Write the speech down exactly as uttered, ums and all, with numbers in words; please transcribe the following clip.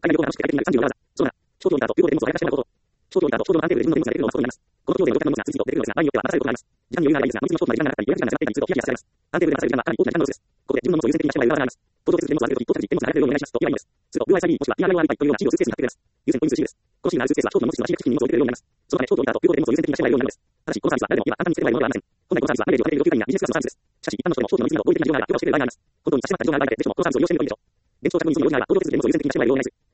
海外業界のして相手になるさんじゅうよん技。そうだ。長距離だと、両方で荷物をあやかしてもらうこと。長距離だと、ちょうどの安定度で自分の荷物ができるのを待つことになります。この協定の条件の荷物が次々と出てくるのですが、場合によっては待たされることになります。時間に余裕があればいいですが、荷物の長期の間が長かったり、予約時間が長かったり、通知をヒヤヒヤさせられます。安定度で待たされる時間はかなり大きな時間のロスです。ここで自分の荷物を優先的にしてもらう裏技があります。工場手続きで荷物を預けるとき、到着時、荷物が流れてるようにお願いしますと言えばいいのです。すると、ユーアイエスアイビー もしくは ピーアールオーアール というような資料をスーツケースに貼ってくれます。優先ポイント シー です。この シー があるスーツケースは長距離の持ち主の足が付近に荷物を入れてくれるようになります。そのため、長距離だと、両方で荷物を優先的にしてもらえるようになるのです。ただし、このサービスは誰でも今簡単につけられるものではありません。本来このサービスはマイレージをかける要求外なビジネスクラスのサービスです。しかし、一般の人でも長距離の荷物など合理的な事情があれば許可をしてくれる場合があります。本当に差し迫った事情がある場合だけで、ぜひともこのサービスを優先的に利用してみるべきでしょう。現状近くにその用があれば、工場手続きで荷物を優先的にしてもらえるようになります。